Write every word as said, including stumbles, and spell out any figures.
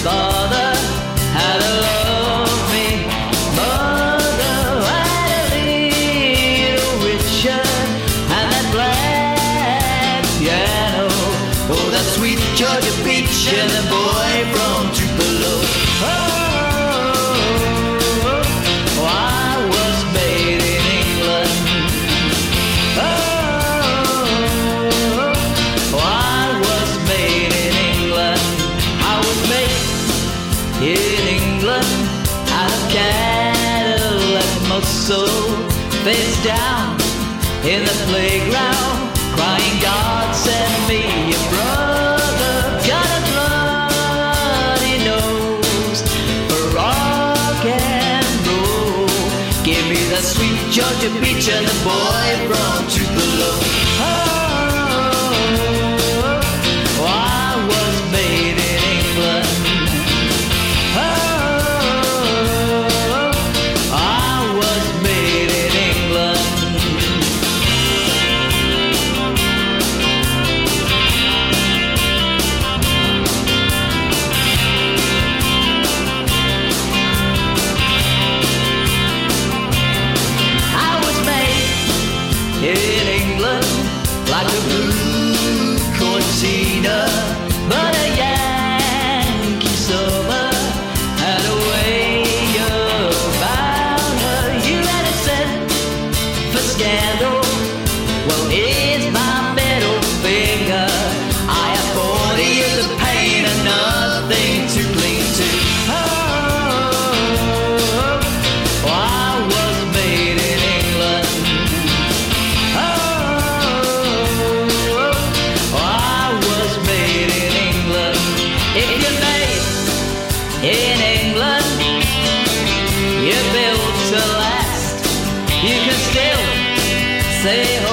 Father had a loving mother, had a little Richard, and that black piano. Oh, that sweet Georgia peach and the boy from Tupelo. Oh, oh, I was made in England. Oh, oh, I was made in England. I was made in England out of Cadillac muscle, face down in the playground, crying, God send me a brother, got a bloody nose for rock and roll. Give me the sweet Georgia peach and the boy from Tupelo. Oh, oh, I was made in England. Oh, I was made in England. I was made in England like a blue cortina, but a Yankee summer had a way about her. You had a scent for scandal, well, it's my middle finger. I have forty years of pain and nothing to cling to. Oh, I was made in England. Oh, I was made in England. If you're made in England, you're built to last. You can still say